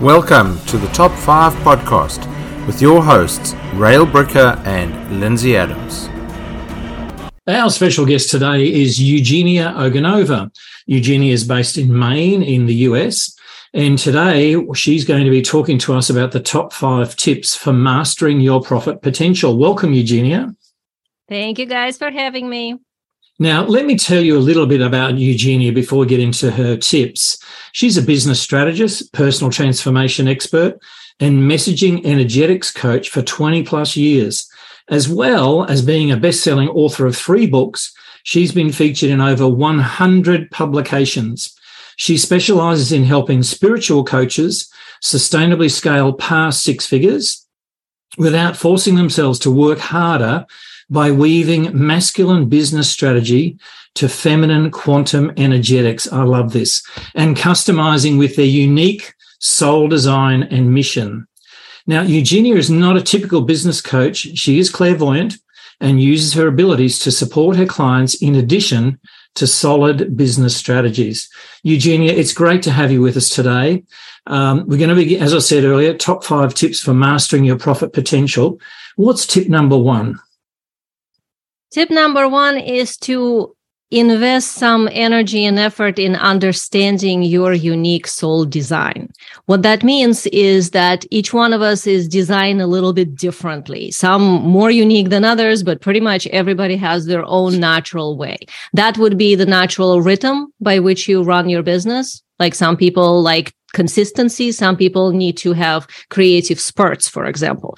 Welcome to the Top 5 podcast with your hosts, Rael Bricker and Lindsay Adams. Our special guest today is Eugenia Oganova. Eugenia is based in Maine in the US, and today she's going to be talking to us about the top 5 tips for mastering your profit potential. Welcome, Eugenia. Thank you guys for having me. Now, let me tell you a little bit about Eugenia before we get into her tips. She's a business strategist, personal transformation expert, and messaging energetics coach for 20 plus years. As well as being a best-selling author of 3 books, she's been featured in over 100 publications. She specializes in helping spiritual coaches sustainably scale past 6 figures without forcing themselves to work harder by weaving masculine business strategy to feminine quantum energetics. I love this. And customizing with their unique soul design and mission. Now, Eugenia is not a typical business coach. She is clairvoyant and uses her abilities to support her clients in addition to solid business strategies. Eugenia, it's great to have you with us today. We're going to be, as I said earlier, top 5 tips for mastering your profit potential. What's tip number 1? Tip number 1 is to invest some energy and effort in understanding your unique soul design. What that means is that each one of us is designed a little bit differently, some more unique than others, but pretty much everybody has their own natural way. That would be the natural rhythm by which you run your business. Like some people like consistency. Some people need to have creative spurts, for example.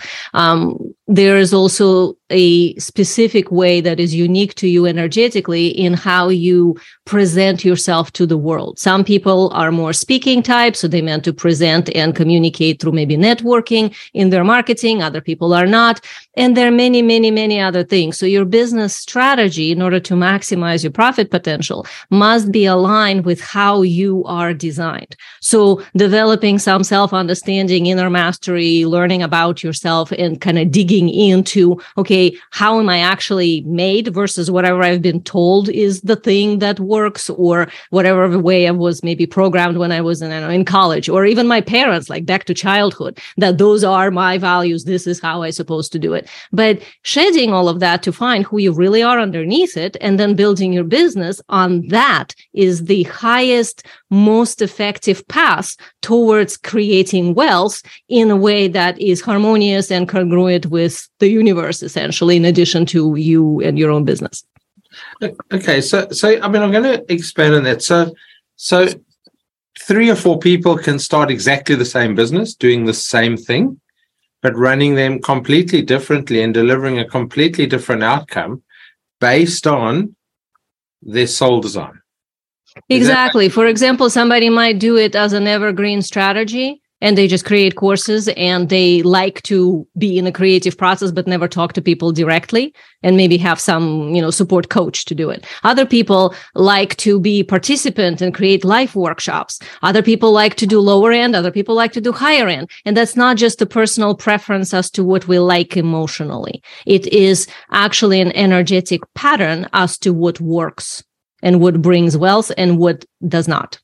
There is also a specific way that is unique to you energetically in how you present yourself to the world. Some people are more speaking types, so they meant to present and communicate through maybe networking in their marketing. Other people are not. And there are many, many, many other things. So your business strategy, in order to maximize your profit potential, must be aligned with how you are designed. So developing some self-understanding, inner mastery, learning about yourself, and kind of digging into, okay, how am I actually made versus whatever I've been told is the thing that works, or whatever way I was maybe programmed when I was in college, or even my parents, like back to childhood, that those are my values. This is how I'm supposed to do it. But shedding all of that to find who you really are underneath it, and then building your business on that is the highest, most effective path towards creating wealth in a way that is harmonious and congruent with the universe, essentially, in addition to you and your own business. Okay, so I mean, I'm going to expand on that. So 3 or 4 people can start exactly the same business, doing the same thing, but running them completely differently and delivering a completely different outcome based on their soul design. Exactly. For example, somebody might do it as an evergreen strategy, and they just create courses and they like to be in a creative process, but never talk to people directly, and maybe have some, support coach to do it. Other people like to be participant and create live workshops. Other people like to do lower end. Other people like to do higher end. And that's not just a personal preference as to what we like emotionally. It is actually an energetic pattern as to what works and what brings wealth and what does not.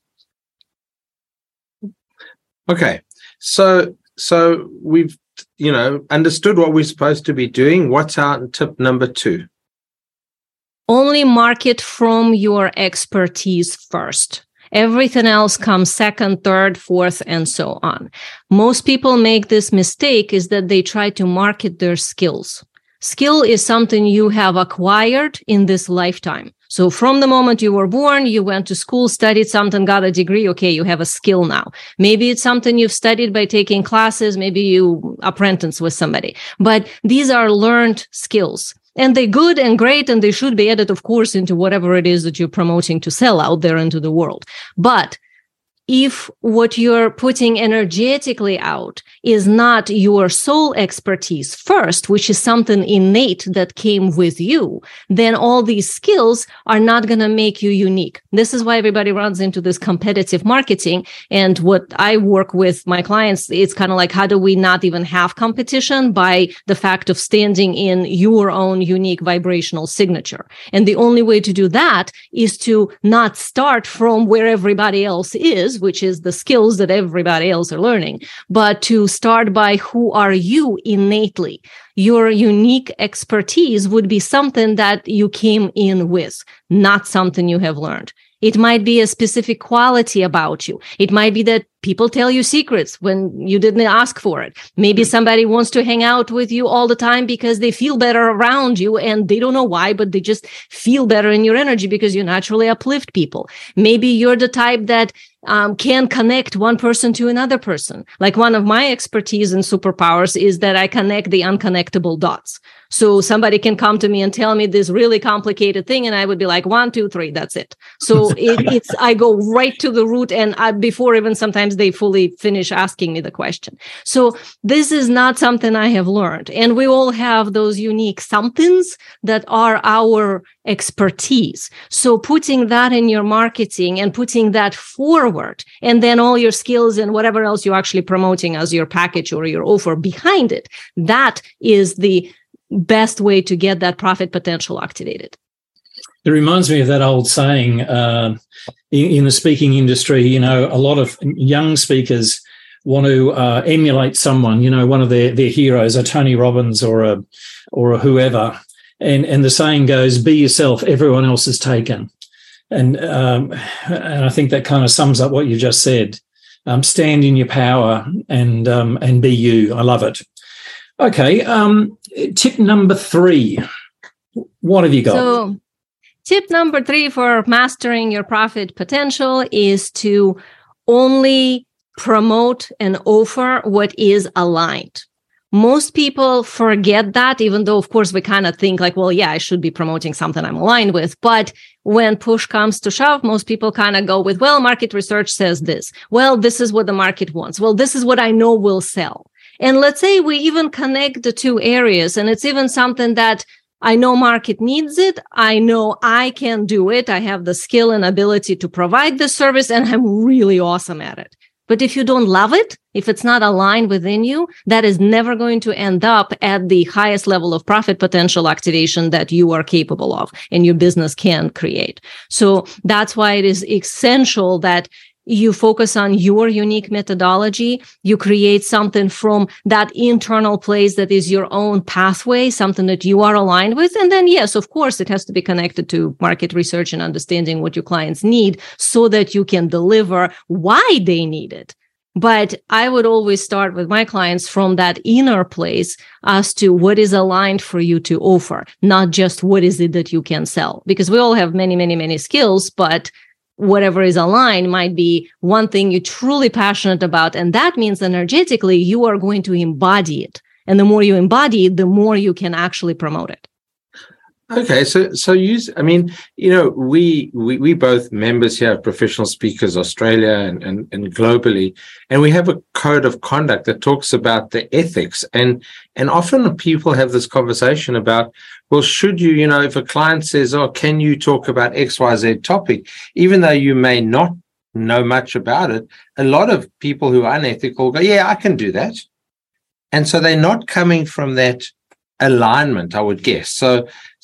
Okay. So we've, understood what we're supposed to be doing. What's our tip number 2? Only market from your expertise first. Everything else comes second, third, fourth, and so on. Most people make this mistake is that they try to market their skills. Skill is something you have acquired in this lifetime. So from the moment you were born, you went to school, studied something, got a degree. Okay, you have a skill now. Maybe it's something you've studied by taking classes. Maybe you apprentice with somebody. But these are learned skills. And they're good and great, and they should be added, of course, into whatever it is that you're promoting to sell out there into the world. But if what you're putting energetically out is not your soul expertise first, which is something innate that came with you, then all these skills are not going to make you unique. This is why everybody runs into this competitive marketing. And what I work with my clients, it's kind of like, how do we not even have competition? By the fact of standing in your own unique vibrational signature. And the only way to do that is to not start from where everybody else is, which is the skills that everybody else are learning, but to start by who are you innately. Your unique expertise would be something that you came in with, not something you have learned. It might be a specific quality about you. It might be that people tell you secrets when you didn't ask for it. Maybe somebody wants to hang out with you all the time because they feel better around you and they don't know why, but they just feel better in your energy because you naturally uplift people. Maybe you're the type that can connect one person to another person. Like one of my expertise and superpowers is that I connect the unconnectable dots. So somebody can come to me and tell me this really complicated thing, and I would be like, 1, 2, 3, that's it. So I go right to the root, and before even sometimes they fully finish asking me the question. So this is not something I have learned. And we all have those unique somethings that are our expertise. So putting that in your marketing and putting that forward, and then all your skills and whatever else you're actually promoting as your package or your offer behind it, that is the best way to get that profit potential activated. It reminds me of that old saying in the speaking industry. A lot of young speakers want to emulate someone, one of their heroes, a Tony Robbins or a whoever. And the saying goes, be yourself, everyone else is taken. And I think that kind of sums up what you just said. Stand in your power and be you. I love it. Okay. Tip number 3. What have you got? So tip number 3 for mastering your profit potential is to only promote and offer what is aligned. Most people forget that, even though, of course, we kind of think like, well, yeah, I should be promoting something I'm aligned with. But when push comes to shove, most people kind of go with, well, market research says this. Well, this is what the market wants. Well, this is what I know will sell. And let's say we even connect the two areas, and it's even something that I know market needs it. I know I can do it. I have the skill and ability to provide the service, and I'm really awesome at it. But if you don't love it, if it's not aligned within you, that is never going to end up at the highest level of profit potential activation that you are capable of and your business can create. So that's why it is essential that you focus on your unique methodology. You create something from that internal place that is your own pathway, something that you are aligned with. And then, yes, of course, it has to be connected to market research and understanding what your clients need so that you can deliver why they need it. But I would always start with my clients from that inner place as to what is aligned for you to offer, not just what is it that you can sell. Because we all have many, many, many skills, but whatever is aligned might be one thing you're truly passionate about. And that means energetically, you are going to embody it. And the more you embody it, the more you can actually promote it. Okay, so we both members here of Professional Speakers Australia and globally, and we have a code of conduct that talks about the ethics. And often people have this conversation about, well, should you, if a client says, oh, can you talk about XYZ topic, even though you may not know much about it, a lot of people who are unethical go, yeah, I can do that. And so they're not coming from that alignment, I would guess. So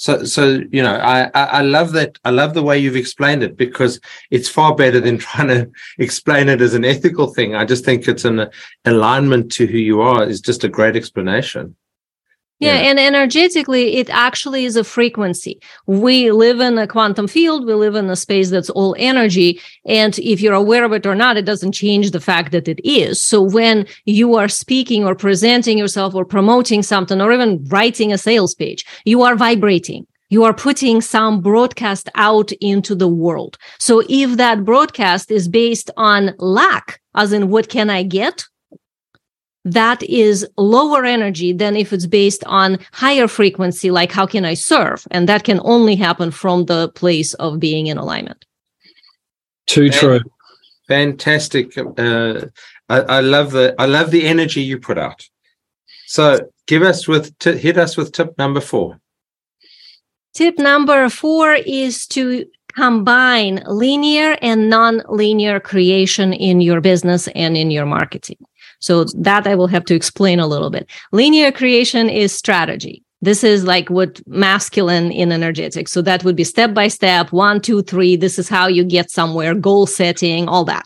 I love that. I love the way you've explained it, because it's far better than trying to explain it as an ethical thing. I just think it's an alignment to who you are is just a great explanation. Yeah, and energetically, it actually is a frequency. We live in a quantum field. We live in a space that's all energy. And if you're aware of it or not, it doesn't change the fact that it is. So when you are speaking or presenting yourself or promoting something or even writing a sales page, you are vibrating. You are putting some broadcast out into the world. So if that broadcast is based on lack, as in what can I get? That is lower energy than if it's based on higher frequency, like how can I serve? And that can only happen from the place of being in alignment. Too true. Fantastic. I love the energy you put out. So hit us with tip number 4. Tip number 4 is to combine linear and non-linear creation in your business and in your marketing. So that I will have to explain a little bit. Linear creation is strategy. This is like what masculine in energetics. So that would be step by step, 1, 2, 3. This is how you get somewhere, goal setting, all that.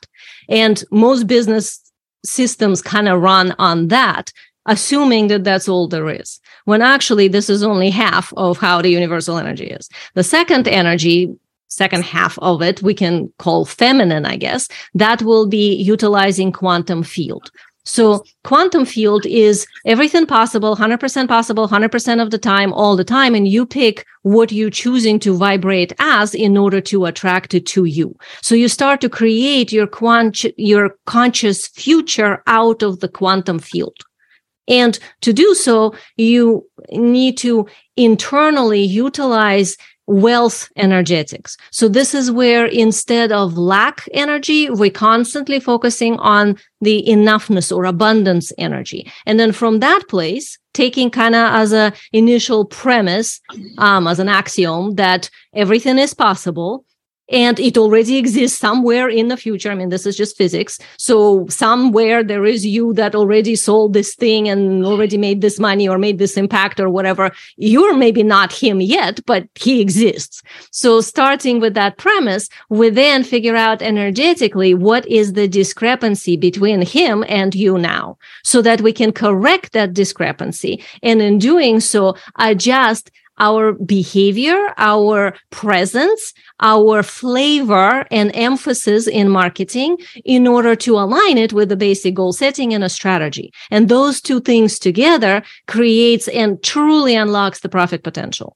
And most business systems kind of run on that, assuming that that's all there is, when actually this is only half of how the universal energy is. The second half of it, we can call feminine, I guess, that will be utilizing quantum field. So quantum field is everything possible, 100% possible, 100% of the time, all the time, and you pick what you're choosing to vibrate as in order to attract it to you. So you start to create your conscious future out of the quantum field. And to do so, you need to internally utilize wealth energetics. So this is where instead of lack energy, we're constantly focusing on the enoughness or abundance energy. And then from that place, taking kind of as an initial premise, as an axiom that everything is possible, and it already exists somewhere in the future. I mean, this is just physics. So somewhere there is you that already sold this thing and already made this money or made this impact or whatever. You're maybe not him yet, but he exists. So starting with that premise, we then figure out energetically what is the discrepancy between him and you now, so that we can correct that discrepancy. And in doing so, adjust our behavior, our presence, our flavor and emphasis in marketing in order to align it with the basic goal setting and a strategy. And those two things together creates and truly unlocks the profit potential.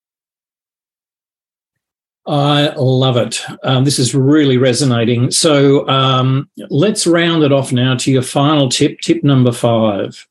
I love it. This is really resonating. So let's round it off now to your final tip number 5.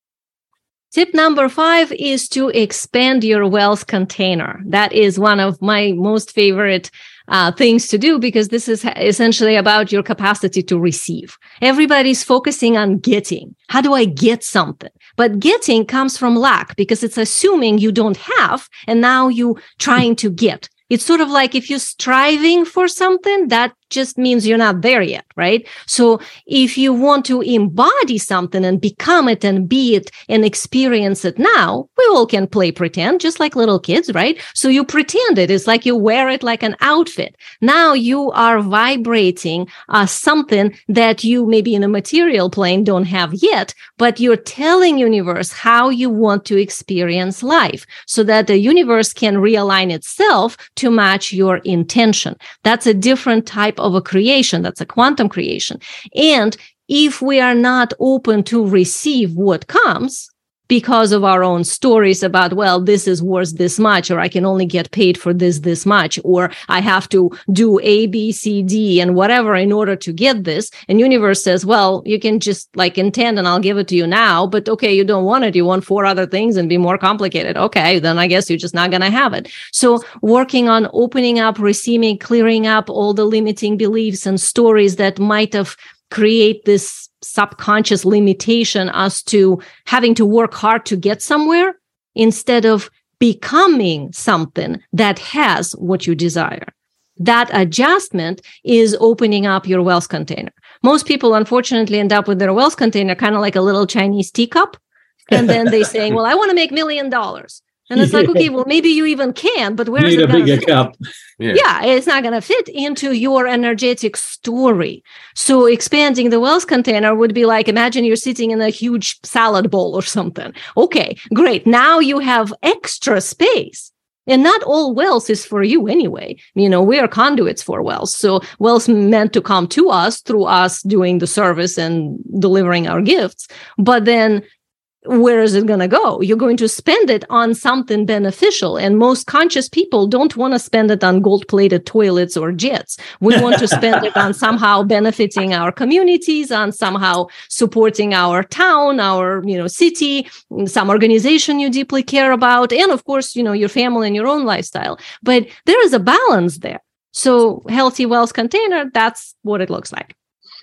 Tip number 5 is to expand your wealth container. That is one of my most favorite things to do, because this is essentially about your capacity to receive. Everybody's focusing on getting. How do I get something? But getting comes from lack, because it's assuming you don't have, and now you trying to get. It's sort of like if you're striving for something, that just means you're not there yet, right? So if you want to embody something and become it and be it and experience it now, we all can play pretend, just like little kids, right? So you pretend it. It's like you wear it like an outfit. Now you are vibrating something that you maybe in a material plane don't have yet, but you're telling universe how you want to experience life so that the universe can realign itself to match your intention. That's a different type of a creation. That's a quantum creation. And if we are not open to receive what comes because of our own stories about, well, this is worth this much, or I can only get paid for this much, or I have to do A, B, C, D, and whatever in order to get this. And universe says, well, you can just like intend and I'll give it to you now, but okay, you don't want it. You want 4 other things and be more complicated. Okay, then I guess you're just not going to have it. So working on opening up, receiving, clearing up all the limiting beliefs and stories that might have create this subconscious limitation as to having to work hard to get somewhere instead of becoming something that has what you desire. That adjustment is opening up your wealth container. Most people, unfortunately, end up with their wealth container kind of like a little Chinese teacup. And then they say, well, I want to make $1 million. And it's like, okay, well, maybe you even can, but where is it going to fit? Cup. Yeah, it's not going to fit into your energetic story. So expanding the wealth container would be like, imagine you're sitting in a huge salad bowl or something. Okay, great. Now you have extra space. And not all wealth is for you anyway. You know, we are conduits for wealth. So wealth meant to come to us through us doing the service and delivering our gifts. But then where is it going to go? You're going to spend it on something beneficial. And most conscious people don't want to spend it on gold-plated toilets or jets. We want to spend it on somehow benefiting our communities, on somehow supporting our town, our, city, some organization you deeply care about, and of course, your family and your own lifestyle. But there is a balance there. So healthy wealth container, that's what it looks like.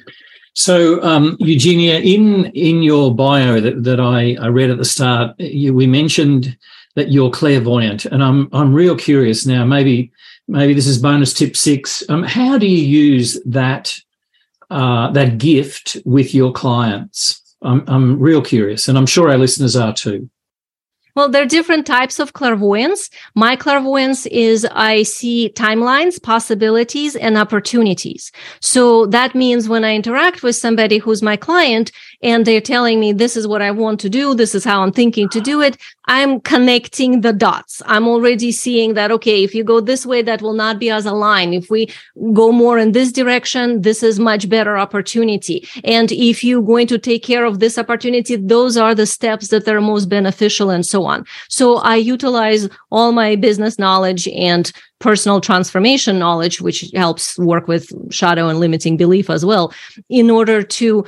So, Eugenia, in your bio that I read at the start, we mentioned that you're clairvoyant, and I'm real curious now. Maybe this is bonus tip 6. How do you use that gift with your clients? I'm real curious, and I'm sure our listeners are too. Well, there are different types of clairvoyance. My clairvoyance is I see timelines, possibilities, and opportunities. So that means when I interact with somebody who's my client and they're telling me this is what I want to do, this is how I'm thinking to do it, I'm connecting the dots. I'm already seeing that, okay, if you go this way, that will not be as aligned. If we go more in this direction, this is much better opportunity. And if you're going to take care of this opportunity, those are the steps that are most beneficial and so on. So I utilize all my business knowledge and personal transformation knowledge, which helps work with shadow and limiting belief as well, in order to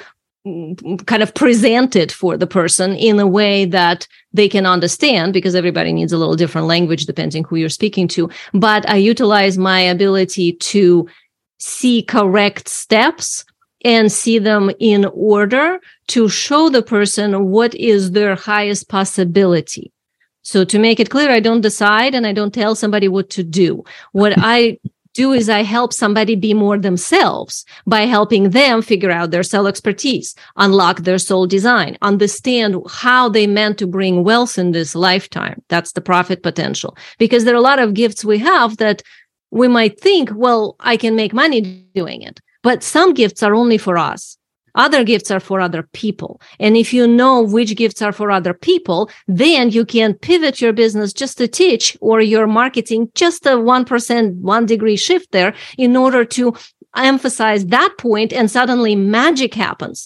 kind of present it for the person in a way that they can understand, because everybody needs a little different language depending who you're speaking to. But I utilize my ability to see correct steps and see them in order to show the person what is their highest possibility. So to make it clear, I don't decide and I don't tell somebody what to do. What I do is I help somebody be more themselves by helping them figure out their soul expertise, unlock their soul design, understand how they meant to bring wealth in this lifetime. That's the profit potential. Because there are a lot of gifts we have that we might think, well, I can make money doing it. But some gifts are only for us. Other gifts are for other people. And if you know which gifts are for other people, then you can pivot your business just a titch or your marketing just a 1%, 1 degree shift there in order to emphasize that point, and suddenly magic happens.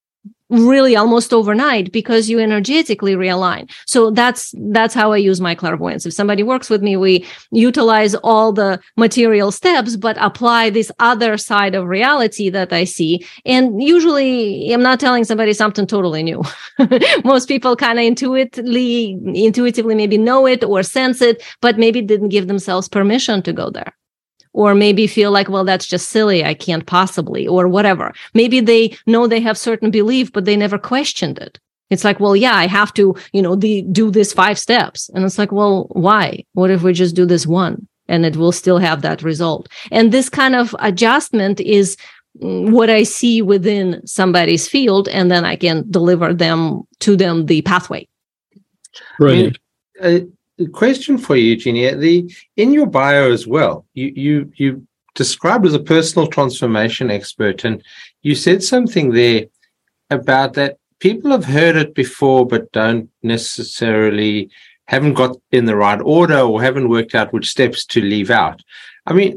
Really almost overnight because you energetically realign. So that's how I use my clairvoyance. If somebody works with me, we utilize all the material steps, but apply this other side of reality that I see. And usually I'm not telling somebody something totally new. Most people kind of intuitively maybe know it or sense it, but maybe didn't give themselves permission to go there. Or maybe feel like, well, that's just silly. I can't possibly, or whatever. Maybe they know they have certain belief, but they never questioned it. It's like, well, yeah, I have to, do this 5 steps. And it's like, well, why? What if we just do this one and it will still have that result? And this kind of adjustment is what I see within somebody's field, and then I can deliver to them the pathway. Brilliant. The question for you, Eugenia, in your bio as well, you described as a personal transformation expert, and you said something there about that people have heard it before, but don't necessarily haven't got in the right order or haven't worked out which steps to leave out. I mean,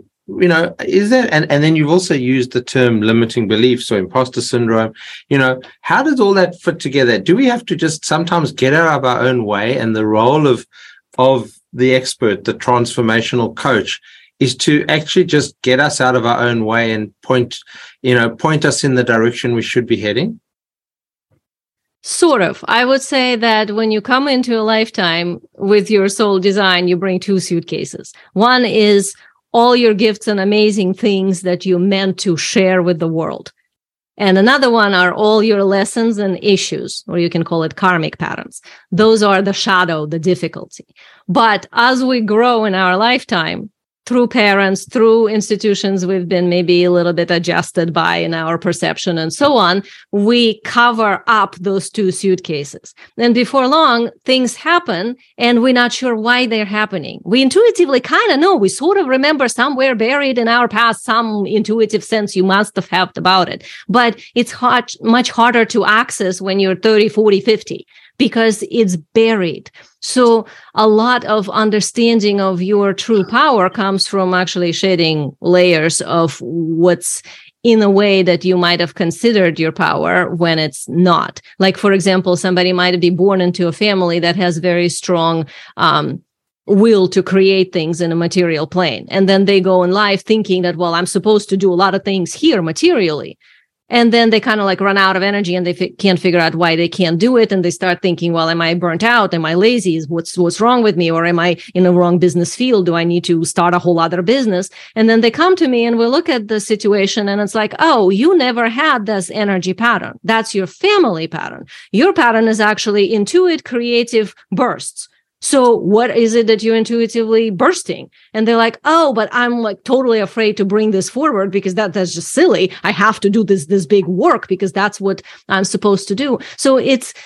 is there, and then you've also used the term limiting beliefs or imposter syndrome. How does all that fit together? Do we have to just sometimes get out of our own way, and the role of the expert, the transformational coach, is to actually just get us out of our own way and point us in the direction we should be heading? Sort of. I would say that when you come into a lifetime with your soul design, you bring 2 suitcases. One is all your gifts and amazing things that you meant to share with the world. And another one are all your lessons and issues, or you can call it karmic patterns. Those are the shadow, the difficulty. But as we grow in our lifetime, through parents, through institutions we've been maybe a little bit adjusted by in our perception and so on, we cover up those 2 suitcases. And before long, things happen and we're not sure why they're happening. We intuitively kind of know. We sort of remember somewhere buried in our past, some intuitive sense you must have had about it. But it's much harder to access when you're 30, 40, 50. Because it's buried. So a lot of understanding of your true power comes from actually shedding layers of what's in a way that you might have considered your power when it's not. Like, for example, somebody might be born into a family that has very strong will to create things in a material plane. And then they go in life thinking that, well, I'm supposed to do a lot of things here materially. And then they kind of like run out of energy and they can't figure out why they can't do it. And they start thinking, well, am I burnt out? Am I lazy? What's wrong with me? Or am I in the wrong business field? Do I need to start a whole other business? And then they come to me and we look at the situation and it's like, oh, you never had this energy pattern. That's your family pattern. Your pattern is actually intuitive, creative bursts. So what is it that you're intuitively bursting? And they're like, oh, but I'm like totally afraid to bring this forward because that's just silly. I have to do this big work because that's what I'm supposed to do. So it's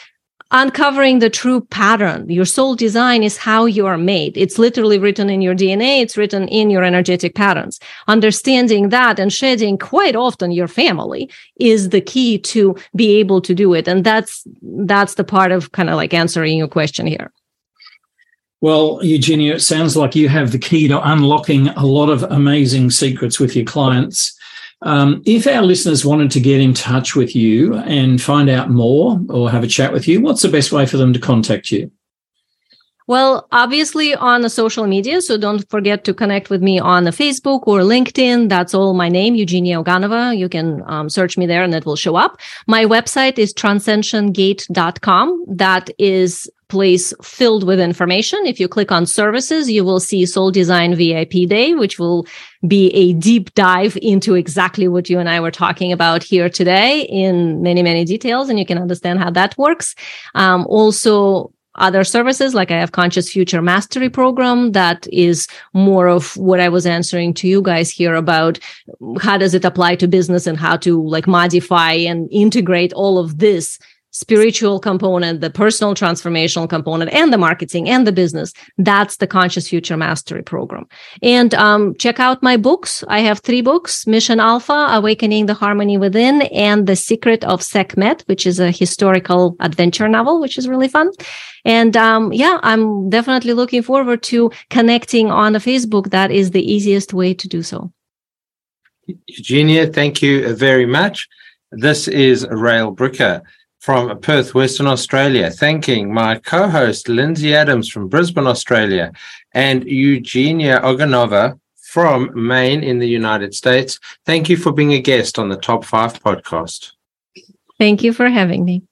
uncovering the true pattern. Your soul design is how you are made. It's literally written in your DNA. It's written in your energetic patterns. Understanding that and shedding quite often your family is the key to be able to do it. And that's the part of kind of like answering your question here. Well, Eugenia, it sounds like you have the key to unlocking a lot of amazing secrets with your clients. If our listeners wanted to get in touch with you and find out more or have a chat with you, what's the best way for them to contact you? Well, obviously on the social media. So don't forget to connect with me on the Facebook or LinkedIn. That's all my name, Eugenia Oganova. You can search me there and it will show up. My website is transcensiongate.com. That is place filled with information. If you click on services, you will see Soul Design VIP Day, which will be a deep dive into exactly what you and I were talking about here today in many, many details, and you can understand how that works. Also, other services, like I have Conscious Future Mastery Program, that is more of what I was answering to you guys here about how does it apply to business and how to like modify and integrate all of this spiritual component, the personal transformational component, and the marketing and the business. That's the Conscious Future Mastery Program. And check out my books. I have 3 books: Mission Alpha, Awakening the Harmony Within, and The Secret of Sekhmet, which is a historical adventure novel, which is really fun. And I'm definitely looking forward to connecting on the Facebook. That is the easiest way to do so. Eugenia, thank you very much. This is Rael Bricker from Perth, Western Australia, thanking my co-host, Lindsay Adams from Brisbane, Australia, and Eugenia Oganova from Maine in the United States. Thank you for being a guest on the Top 5 podcast. Thank you for having me.